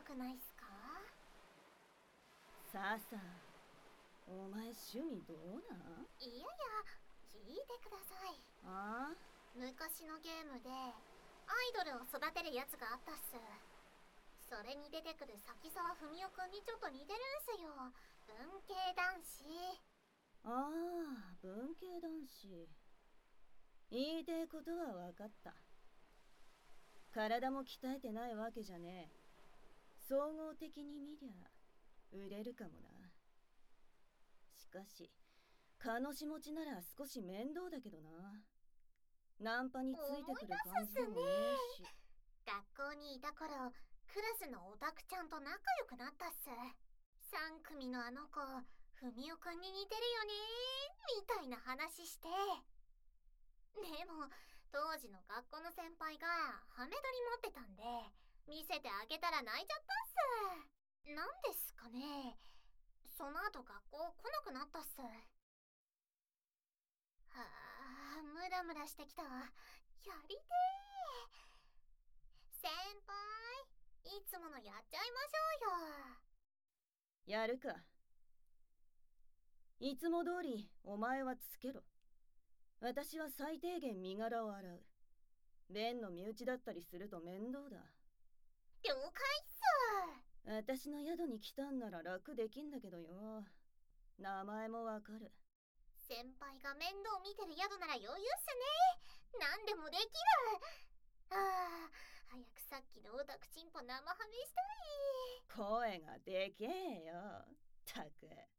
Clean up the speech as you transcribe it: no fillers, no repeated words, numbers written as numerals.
くないっすか？ さあさあ、お前趣味どうなん？ いやいや、聞いてください。 ああ、 昔のゲームでアイドルを育てるやつがあったっす。それに出てくる崎沢文夫くんにちょっと似てるんすよ。文系男子。 ああ、文系男子。言いてえことは分かった。体も鍛えてないわけじゃねえ。総合的に見りゃ売れるかもな。しかし彼女持ちなら少し面倒だけどな。ナンパについてくる感じでもねえし。 学校にいた頃、クラスのオタクちゃんと仲良くなったっす。3組のあの子、文夫くんに似てるよねみたいな話して。でも、当時の学校の先輩がハメ撮り持ってたんで、見せてあげたら泣いちゃったっす。なんですかね。その後学校来なくなったっす。はあ、ムラムラしてきた。やりて先輩、いつものやっちゃいましょうよ。 やるか。いつも通りお前はつけろ。私は最低限身柄を洗う。弁の身内だったりすると面倒だ。 了解っす。 私の宿に来たんなら楽できんだけどよ。名前もわかる。 先輩が面倒見てる宿なら余裕っすね。何でもできる。ああ、早くさっきのオタクチンポ生ハメしたい。 声がでけえよ。たく。